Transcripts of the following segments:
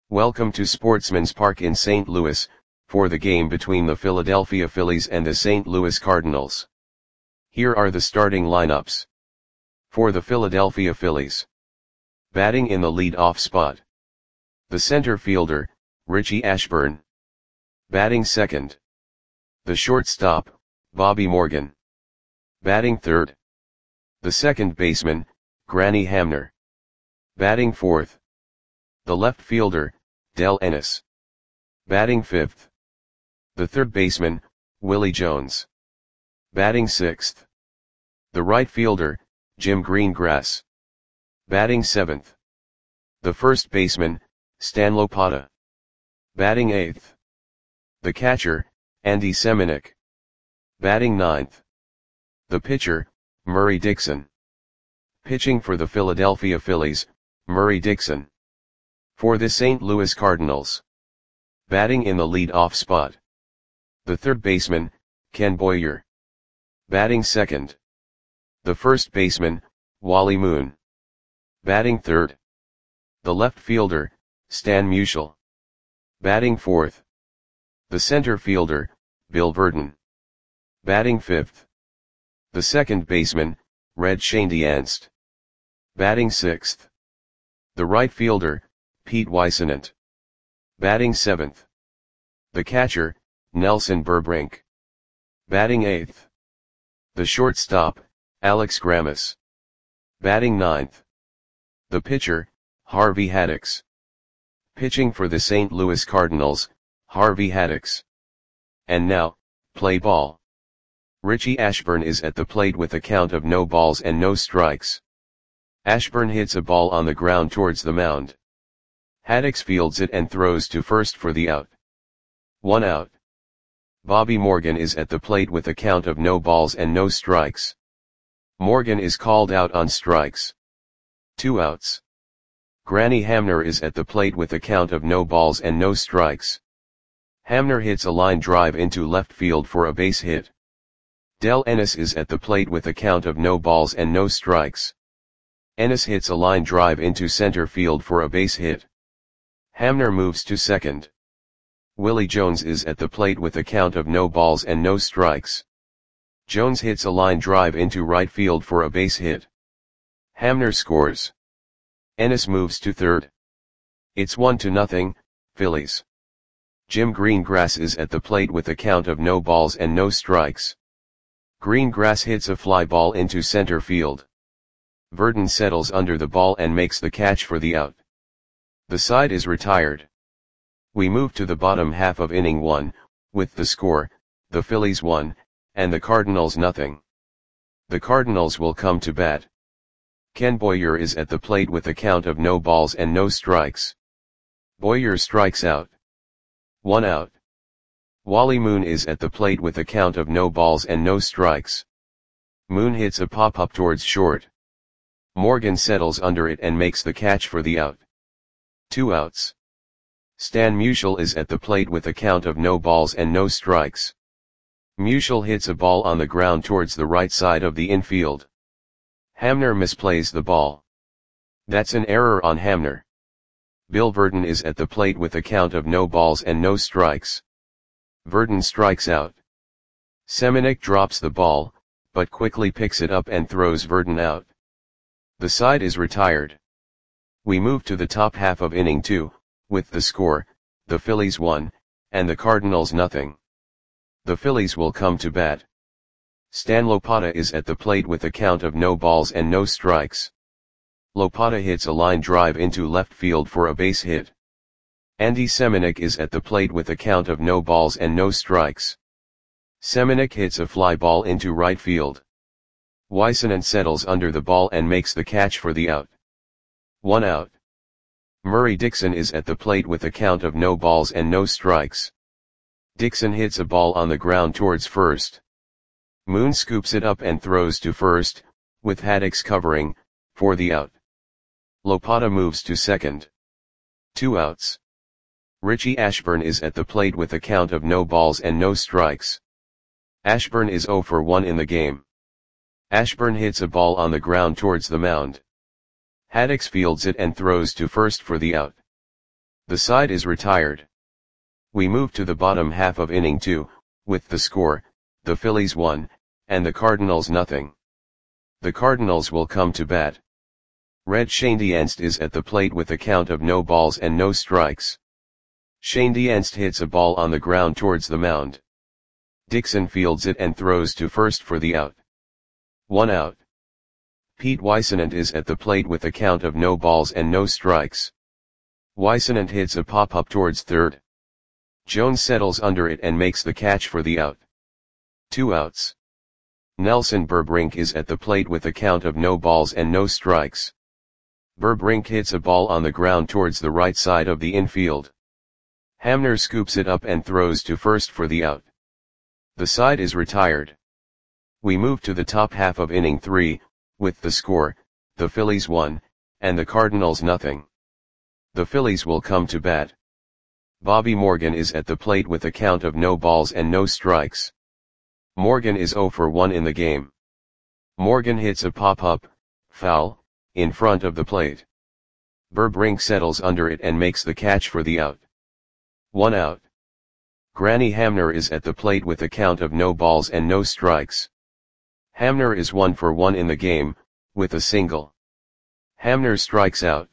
Welcome to Sportsman's Park in St. Louis, for the game between the Philadelphia Phillies and the St. Louis Cardinals. Here are the starting lineups. For the Philadelphia Phillies. Batting in the lead-off spot. The center fielder, Richie Ashburn. Batting second. The shortstop, Bobby Morgan. Batting third. The second baseman, Granny Hamner. Batting fourth. The left fielder, Del Ennis. Batting fifth. The third baseman, Willie Jones. Batting sixth. The right fielder, Jim Greengrass. Batting seventh. The first baseman, Stan Lopata. Batting eighth. The catcher, Andy Semenuk. Batting ninth. The pitcher, Murray Dixon. Pitching for the Philadelphia Phillies, Murray Dixon. For the St. Louis Cardinals. Batting in the lead-off spot. The third baseman, Ken Boyer. Batting second. The first baseman, Wally Moon. Batting third. The left fielder, Stan Musial. Batting fourth. The center fielder, Bill Virdon. Batting fifth. The second baseman, Red Schoendienst. Batting sixth. The right fielder, Pete Whisenant. Batting seventh. The catcher, Nelson Burbrink. Batting eighth. The shortstop, Alex Grammas. Batting ninth. The pitcher, Harvey Haddix. Pitching for the St. Louis Cardinals, Harvey Haddix. And now, play ball. Richie Ashburn is at the plate with a count of no balls and no strikes. Ashburn hits a ball on the ground towards the mound. Haddix fields it and throws to first for the out. 1 out. Bobby Morgan is at the plate with a count of no balls and no strikes. Morgan is called out on strikes. 2 outs. Granny Hamner is at the plate with a count of no balls and no strikes. Hamner hits a line drive into left field for a base hit. Del Ennis is at the plate with a count of no balls and no strikes. Ennis hits a line drive into center field for a base hit. Hamner moves to second. Willie Jones is at the plate with a count of no balls and no strikes. Jones hits a line drive into right field for a base hit. Hamner scores. Ennis moves to third. It's 1-0, Phillies. Jim Greengrass is at the plate with a count of no balls and no strikes. Greengrass hits a fly ball into center field. Virdon settles under the ball and makes the catch for the out. The side is retired. We move to the bottom half of inning 1, with the score, the Phillies 1, and the Cardinals 0. The Cardinals will come to bat. Ken Boyer is at the plate with a count of no balls and no strikes. Boyer strikes out. 1 out. Wally Moon is at the plate with a count of no balls and no strikes. Moon hits a pop-up towards short. Morgan settles under it and makes the catch for the out. 2 outs. Stan Musial is at the plate with a count of no balls and no strikes. Musial hits a ball on the ground towards the right side of the infield. Hamner misplays the ball. That's an error on Hamner. Bill Virdon is at the plate with a count of no balls and no strikes. Virdon strikes out. Semenuk drops the ball, but quickly picks it up and throws Virdon out. The side is retired. We move to the top half of inning 2, with the score, the Phillies 1, and the Cardinals 0. The Phillies will come to bat. Stan Lopata is at the plate with a count of no balls and no strikes. Lopata hits a line drive into left field for a base hit. Andy Semenuk is at the plate with a count of no balls and no strikes. Semenuk hits a fly ball into right field. Whisenant settles under the ball and makes the catch for the out. 1 out. Murray Dixon is at the plate with a count of no balls and no strikes. Dixon hits a ball on the ground towards first. Moon scoops it up and throws to first, with Haddix covering, for the out. Lopata moves to second. 2 outs. Richie Ashburn is at the plate with a count of no balls and no strikes. Ashburn is 0 for 1 in the game. Ashburn hits a ball on the ground towards the mound. Haddix fields it and throws to first for the out. The side is retired. We move to the bottom half of inning 2, with the score, the Phillies 1, and the Cardinals nothing. The Cardinals will come to bat. Red Schoendienst is at the plate with a count of no balls and no strikes. Schoendienst hits a ball on the ground towards the mound. Dixon fields it and throws to first for the out. 1 out. Pete Weissenant is at the plate with a count of no balls and no strikes. Weissenant hits a pop-up towards third. Jones settles under it and makes the catch for the out. 2 outs. Nelson Berbrink is at the plate with a count of no balls and no strikes. Berbrink hits a ball on the ground towards the right side of the infield. Hamner scoops it up and throws to first for the out. The side is retired. We move to the top half of inning 3, with the score, the Phillies 1, and the Cardinals nothing. The Phillies will come to bat. Bobby Morgan is at the plate with a count of no balls and no strikes. Morgan is 0 for 1 in the game. Morgan hits a pop-up, foul, in front of the plate. Berbrink settles under it and makes the catch for the out. 1 out. Granny Hamner is at the plate with a count of no balls and no strikes. Hamner is 1 for 1 in the game, with a single. Hamner strikes out.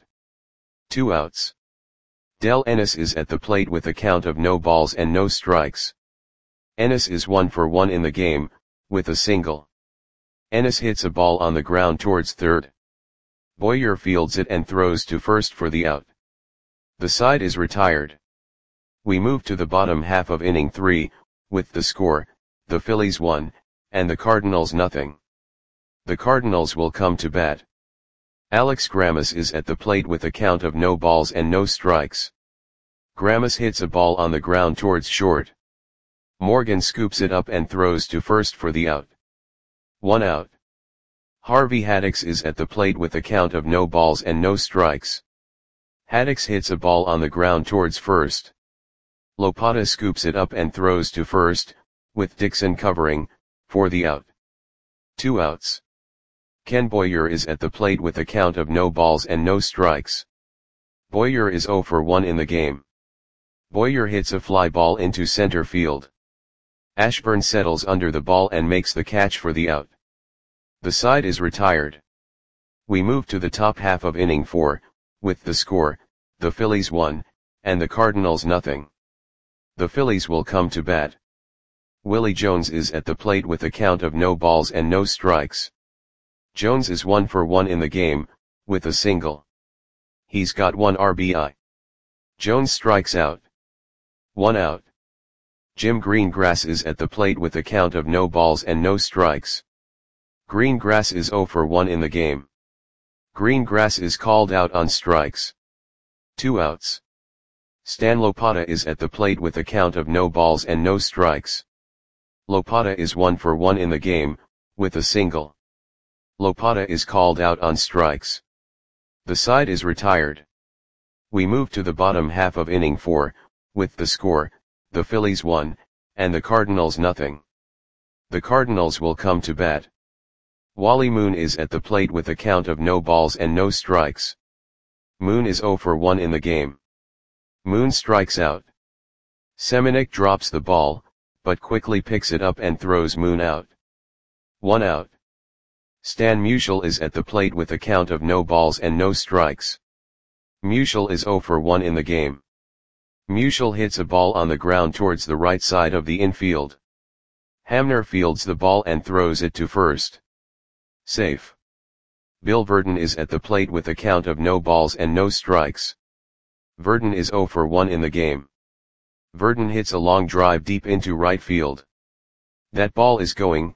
2 outs. Del Ennis is at the plate with a count of no balls and no strikes. Ennis is 1 for 1 in the game, with a single. Ennis hits a ball on the ground towards third. Boyer fields it and throws to first for the out. The side is retired. We move to the bottom half of inning 3, with the score, the Phillies 1, and the Cardinals nothing. The Cardinals will come to bat. Alex Grammas is at the plate with a count of no balls and no strikes. Grammas hits a ball on the ground towards short. Morgan scoops it up and throws to first for the out. 1 out. Harvey Haddix is at the plate with a count of no balls and no strikes. Haddix hits a ball on the ground towards first. Lopata scoops it up and throws to first, with Dixon covering, for the out. 2 outs. Ken Boyer is at the plate with a count of no balls and no strikes. Boyer is 0 for 1 in the game. Boyer hits a fly ball into center field. Ashburn settles under the ball and makes the catch for the out. The side is retired. We move to the top half of inning 4, with the score, the Phillies 1, and the Cardinals nothing. The Phillies will come to bat. Willie Jones is at the plate with a count of no balls and no strikes. Jones is 1 for 1 in the game, with a single. He's got 1 RBI. Jones strikes out. 1 out. Jim Greengrass is at the plate with a count of no balls and no strikes. Greengrass is 0 for 1 in the game. Greengrass is called out on strikes. 2 outs. Stan Lopata is at the plate with a count of no balls and no strikes. Lopata is 1 for 1 in the game, with a single. Lopata is called out on strikes. The side is retired. We move to the bottom half of inning 4, with the score, the Phillies 1, and the Cardinals nothing. The Cardinals will come to bat. Wally Moon is at the plate with a count of no balls and no strikes. Moon is 0 for 1 in the game. Moon strikes out. Semenuk drops the ball, but quickly picks it up and throws Moon out. 1 out. Stan Musial is at the plate with a count of no balls and no strikes. Musial is 0 for 1 in the game. Musial hits a ball on the ground towards the right side of the infield. Hamner fields the ball and throws it to first. Safe. Bill Verdon is at the plate with a count of no balls and no strikes. Verdon is 0 for 1 in the game. Verdon hits a long drive deep into right field. That ball is gone.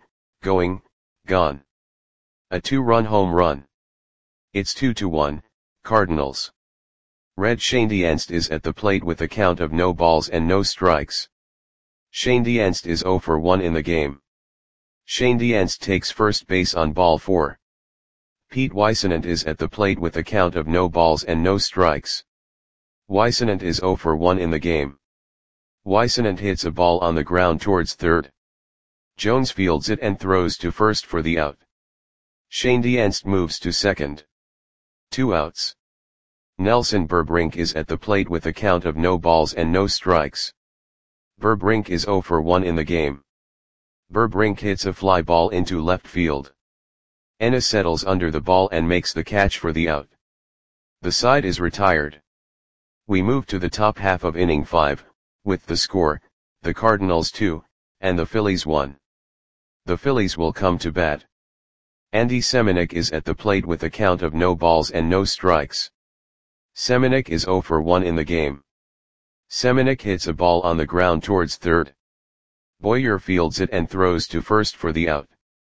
A 2-run home run. It's 2-1, Cardinals. Red Schoendienst is at the plate with a count of no balls and no strikes. Schoendienst is 0 for 1 in the game. Schoendienst takes first base on ball 4. Pete Weissenant is at the plate with a count of no balls and no strikes. Weissenant is 0 for 1 in the game. Weissenant hits a ball on the ground towards third. Jones fields it and throws to first for the out. Schoendienst moves to second. 2 outs. Nelson Burbrink is at the plate with a count of no balls and no strikes. Burbrink is 0 for 1 in the game. Burbrink hits a fly ball into left field. Ennis settles under the ball and makes the catch for the out. The side is retired. We move to the top half of inning 5, with the score, the Cardinals 2, and the Phillies 1. The Phillies will come to bat. Andy Semenuk is at the plate with a count of no balls and no strikes. Semenuk is 0 for 1 in the game. Semenuk hits a ball on the ground towards third. Boyer fields it and throws to first for the out.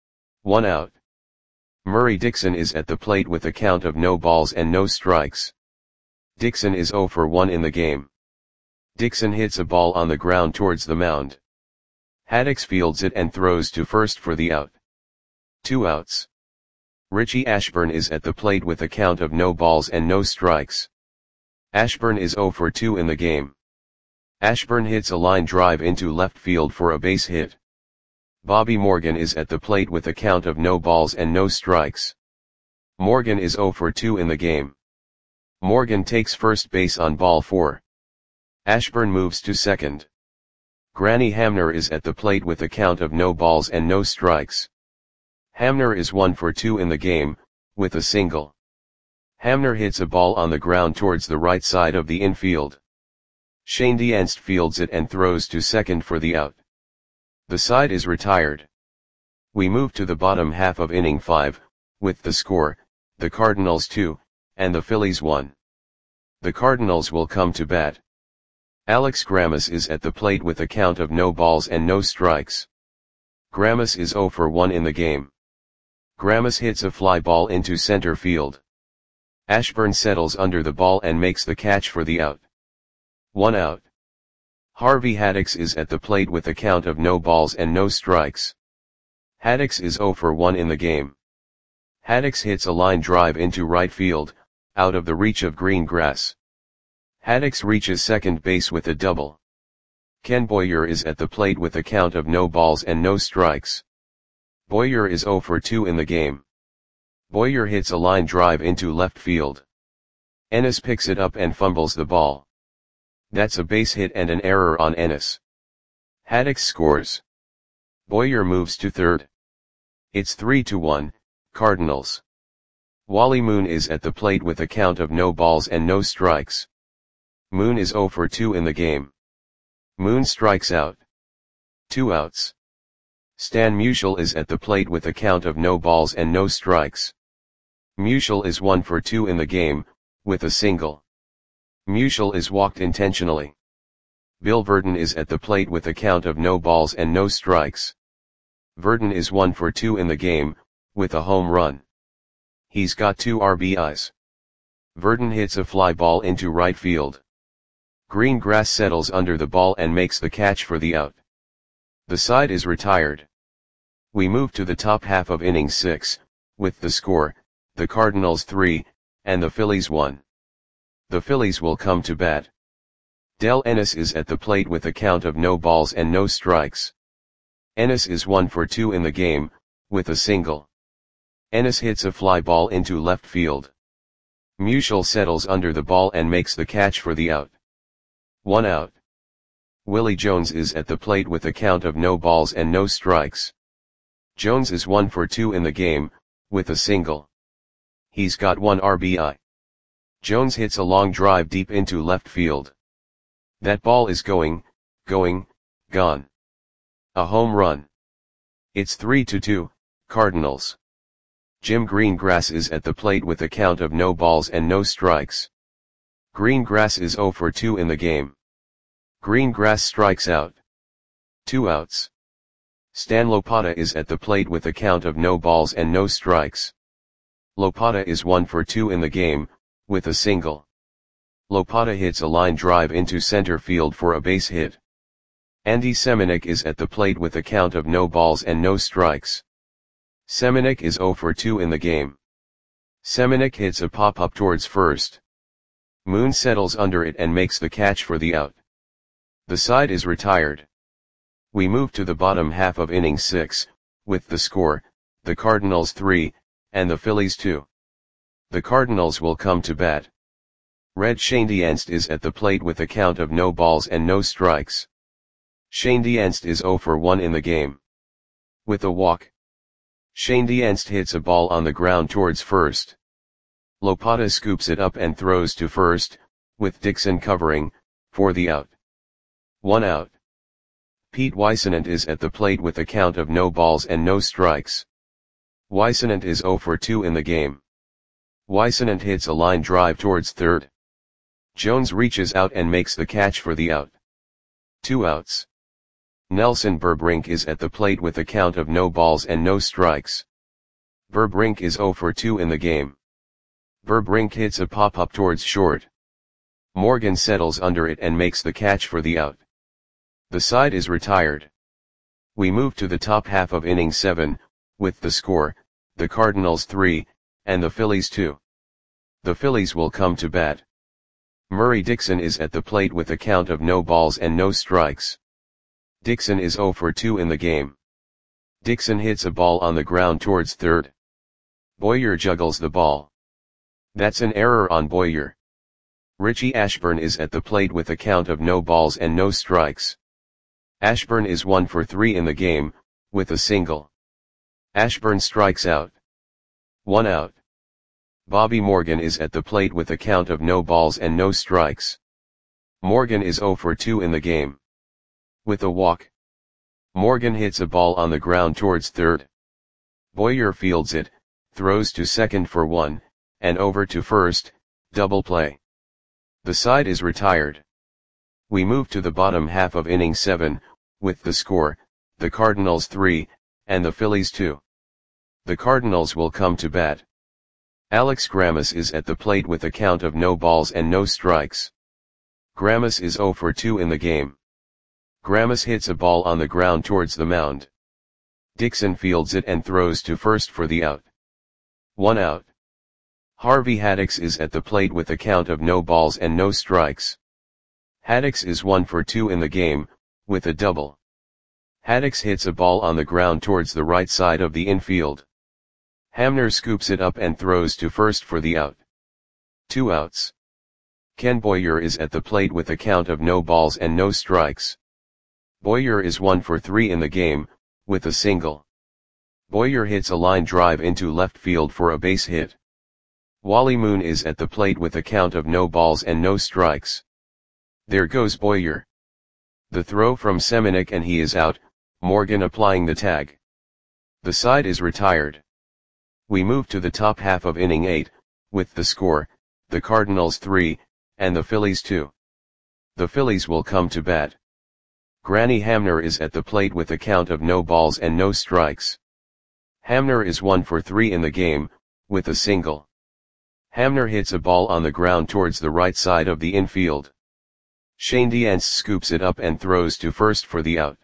1 out. Murray Dixon is at the plate with a count of no balls and no strikes. Dixon is 0 for 1 in the game. Dixon hits a ball on the ground towards the mound. Haddix fields it and throws to first for the out. 2 outs. Richie Ashburn is at the plate with a count of no balls and no strikes. Ashburn is 0 for 2 in the game. Ashburn hits a line drive into left field for a base hit. Bobby Morgan is at the plate with a count of no balls and no strikes. Morgan is 0 for 2 in the game. Morgan takes first base on ball 4. Ashburn moves to second. Granny Hamner is at the plate with a count of no balls and no strikes. Hamner is 1 for 2 in the game, with a single. Hamner hits a ball on the ground towards the right side of the infield. Shane Dienst fields it and throws to second for the out. The side is retired. We move to the bottom half of inning 5, with the score, the Cardinals 2, and the Phillies 1. The Cardinals will come to bat. Alex Grammas is at the plate with a count of no balls and no strikes. Grammas is 0 for 1 in the game. Grammas hits a fly ball into center field. Ashburn settles under the ball and makes the catch for the out. 1 out. Harvey Haddix is at the plate with a count of no balls and no strikes. Haddix is 0 for 1 in the game. Haddix hits a line drive into right field, out of the reach of green grass. Haddix reaches second base with a double. Ken Boyer is at the plate with a count of no balls and no strikes. Boyer is 0 for 2 in the game. Boyer hits a line drive into left field. Ennis picks it up and fumbles the ball. That's a base hit and an error on Ennis. Haddix scores. Boyer moves to third. It's 3-1, Cardinals. Wally Moon is at the plate with a count of no balls and no strikes. Moon is 0 for 2 in the game. Moon strikes out. 2 outs. Stan Musial is at the plate with a count of no balls and no strikes. Musial is 1 for 2 in the game, with a single. Musial is walked intentionally. Bill Verdon is at the plate with a count of no balls and no strikes. Verdon is 1 for 2 in the game, with a home run. He's got 2 RBIs. Verdon hits a fly ball into right field. Green grass settles under the ball and makes the catch for the out. The side is retired. We move to the top half of inning 6, with the score, the Cardinals 3, and the Phillies 1. The Phillies will come to bat. Del Ennis is at the plate with a count of no balls and no strikes. Ennis is 1 for 2 in the game, with a single. Ennis hits a fly ball into left field. Musial settles under the ball and makes the catch for the out. 1 out. Willie Jones is at the plate with a count of no balls and no strikes. Jones is 1 for 2 in the game, with a single. He's got 1 RBI. Jones hits a long drive deep into left field. That ball is gone. A home run. It's 3-2, Cardinals. Jim Greengrass is at the plate with a count of no balls and no strikes. Greengrass is 0 for 2 in the game. Greengrass strikes out. 2 outs. Stan Lopata is at the plate with a count of no balls and no strikes. Lopata is 1 for 2 in the game, with a single. Lopata hits a line drive into center field for a base hit. Andy Semenuk is at the plate with a count of no balls and no strikes. Semenuk is 0 for 2 in the game. Semenuk hits a pop-up towards first. Moon settles under it and makes the catch for the out. The side is retired. We move to the bottom half of inning 6, with the score, the Cardinals 3, and the Phillies 2. The Cardinals will come to bat. Red Schoendienst is at the plate with a count of no balls and no strikes. Schoendienst is 0 for 1 in the game. With a walk, Schoendienst hits a ball on the ground towards first. Lopata scoops it up and throws to first, with Dixon covering, for the out. 1 out. Pete Wijsenant is at the plate with a count of no balls and no strikes. Wijsenant is 0 for 2 in the game. Wijsenant hits a line drive towards third. Jones reaches out and makes the catch for the out. 2 outs. Nelson Berbrink is at the plate with a count of no balls and no strikes. Berbrink is 0 for 2 in the game. Berbrink hits a pop-up towards short. Morgan settles under it and makes the catch for the out. The side is retired. We move to the top half of inning 7, with the score, the Cardinals 3, and the Phillies 2. The Phillies will come to bat. Murray Dixon is at the plate with a count of no balls and no strikes. Dixon is 0 for 2 in the game. Dixon hits a ball on the ground towards third. Boyer juggles the ball. That's an error on Boyer. Richie Ashburn is at the plate with a count of no balls and no strikes. Ashburn is 1 for 3 in the game, with a single. Ashburn strikes out. 1 out. Bobby Morgan is at the plate with a count of no balls and no strikes. Morgan is 0 for 2 in the game. With a walk, Morgan hits a ball on the ground towards third. Boyer fields it, throws to second for 1, and over to first, double play. The side is retired. We move to the bottom half of inning 7, with the score, the Cardinals 3, and the Phillies 2. The Cardinals will come to bat. Alex Grammas is at the plate with a count of no balls and no strikes. Grammas is 0 for 2 in the game. Grammas hits a ball on the ground towards the mound. Dixon fields it and throws to first for the out. 1 out. Harvey Haddix is at the plate with a count of no balls and no strikes. Haddix is 1 for 2 in the game, with a double. Haddix hits a ball on the ground towards the right side of the infield. Hamner scoops it up and throws to first for the out. 2 outs. Ken Boyer is at the plate with a count of no balls and no strikes. Boyer is 1 for 3 in the game, with a single. Boyer hits a line drive into left field for a base hit. Wally Moon is at the plate with a count of no balls and no strikes. There goes Boyer. The throw from Semenuk and he is out, Morgan applying the tag. The side is retired. We move to the top half of inning 8, with the score, the Cardinals 3, and the Phillies 2. The Phillies will come to bat. Granny Hamner is at the plate with a count of no balls and no strikes. Hamner is 1 for 3 in the game, with a single. Hamner hits a ball on the ground towards the right side of the infield. Schoendienst scoops it up and throws to first for the out.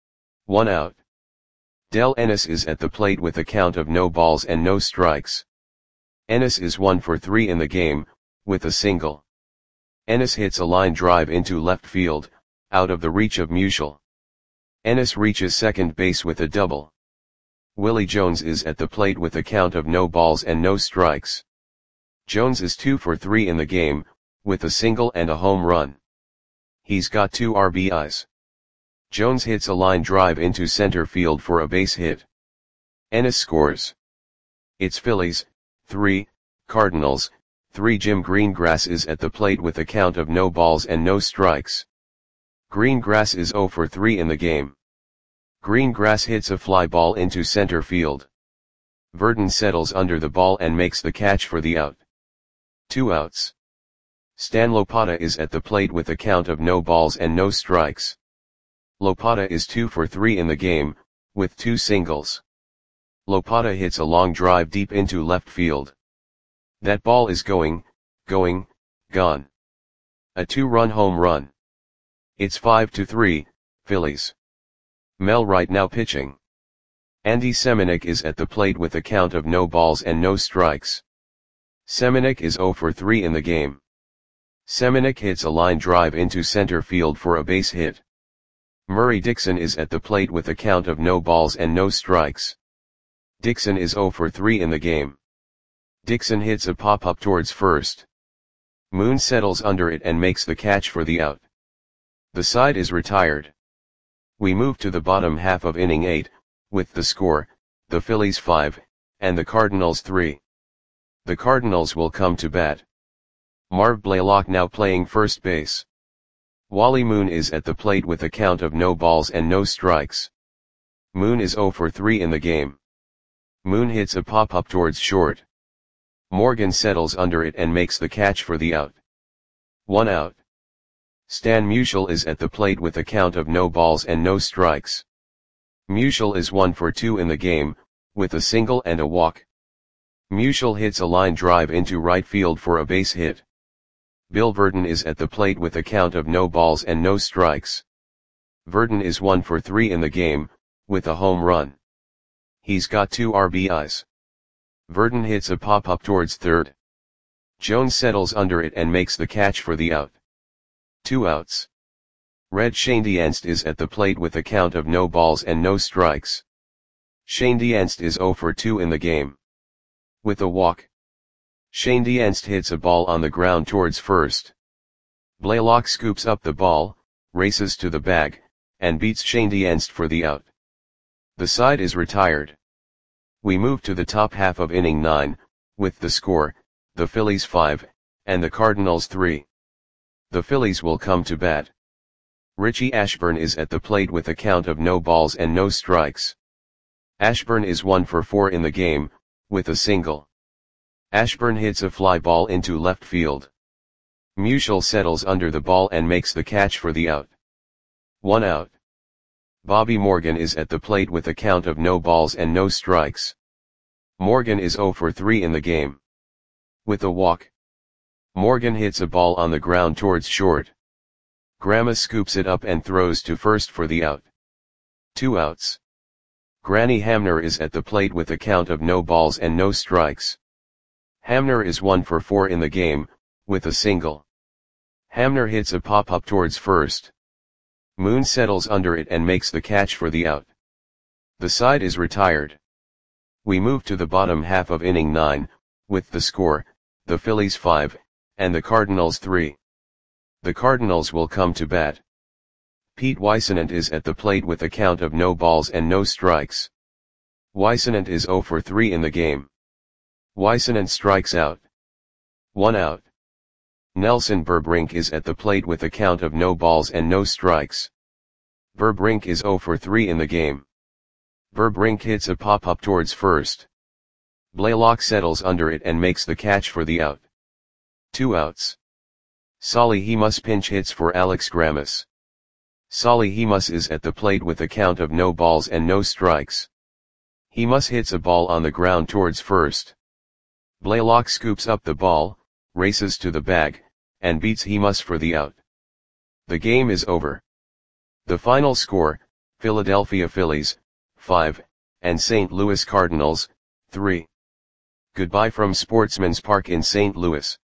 1 out. Del Ennis is at the plate with a count of no balls and no strikes. Ennis is 1 for 3 in the game, with a single. Ennis hits a line drive into left field, out of the reach of Musial. Ennis reaches second base with a double. Willie Jones is at the plate with a count of no balls and no strikes. Jones is 2 for 3 in the game, with a single and a home run. He's got 2 RBIs. Jones hits a line drive into center field for a base hit. Ennis scores. It's Phillies, 3, Cardinals, 3. Jim Greengrass is at the plate with a count of no balls and no strikes. Greengrass is 0 for 3 in the game. Greengrass hits a fly ball into center field. Verdon settles under the ball and makes the catch for the out. 2 outs. Stan Lopata is at the plate with a count of no balls and no strikes. Lopata is 2 for 3 in the game, with 2 singles. Lopata hits a long drive deep into left field. That ball is gone. A 2-run home run. It's 5-3, Phillies. Mel Wright now pitching. Andy Semenuk is at the plate with a count of no balls and no strikes. Semenuk is 0 for 3 in the game. Semenuk hits a line drive into center field for a base hit. Murray Dixon is at the plate with a count of no balls and no strikes. Dixon is 0 for 3 in the game. Dixon hits a pop-up towards first. Moon settles under it and makes the catch for the out. The side is retired. We move to the bottom half of inning 8, with the score, the Phillies 5, and the Cardinals 3. The Cardinals will come to bat. Marv Blaylock now playing first base. Wally Moon is at the plate with a count of no balls and no strikes. Moon is 0 for 3 in the game. Moon hits a pop-up towards short. Morgan settles under it and makes the catch for the out. 1 out. Stan Musial is at the plate with a count of no balls and no strikes. Musial is 1 for 2 in the game, with a single and a walk. Musial hits a line drive into right field for a base hit. Bill Verdon is at the plate with a count of no balls and no strikes. Verdon is 1 for 3 in the game, with a home run. He's got 2 RBIs. Verdon hits a pop-up towards third. Jones settles under it and makes the catch for the out. 2 outs. Red Schoendienst is at the plate with a count of no balls and no strikes. Schoendienst is 0 for 2 in the game. With a walk. Schoendienst hits a ball on the ground towards first. Blaylock scoops up the ball, races to the bag, and beats Schoendienst for the out. The side is retired. We move to the top half of inning 9, with the score, the Phillies 5, and the Cardinals 3. The Phillies will come to bat. Richie Ashburn is at the plate with a count of no balls and no strikes. Ashburn is 1 for 4 in the game, with a single. Ashburn hits a fly ball into left field. Musial settles under the ball and makes the catch for the out. 1 out. Bobby Morgan is at the plate with a count of no balls and no strikes. Morgan is 0 for 3 in the game. With a walk. Morgan hits a ball on the ground towards short. Grandma scoops it up and throws to first for the out. 2 outs. Granny Hamner is at the plate with a count of no balls and no strikes. Hamner is 1 for 4 in the game, with a single. Hamner hits a pop-up towards first. Moon settles under it and makes the catch for the out. The side is retired. We move to the bottom half of inning 9, with the score, the Phillies 5, and the Cardinals 3. The Cardinals will come to bat. Pete Weissenant is at the plate with a count of no balls and no strikes. Weissenant is 0 for 3 in the game. Weissenant strikes out. 1 out. Nelson Berbrink is at the plate with a count of no balls and no strikes. Berbrink is 0 for 3 in the game. Berbrink hits a pop-up towards first. Blaylock settles under it and makes the catch for the out. 2 outs. Solly Hemus pinch hits for Alex Grammas. Solly Hemus is at the plate with a count of no balls and no strikes. Hemus hits a ball on the ground towards first. Blaylock scoops up the ball, races to the bag, and beats Hemus for the out. The game is over. The final score, Philadelphia Phillies, 5, and St. Louis Cardinals, 3. Goodbye from Sportsman's Park in St. Louis.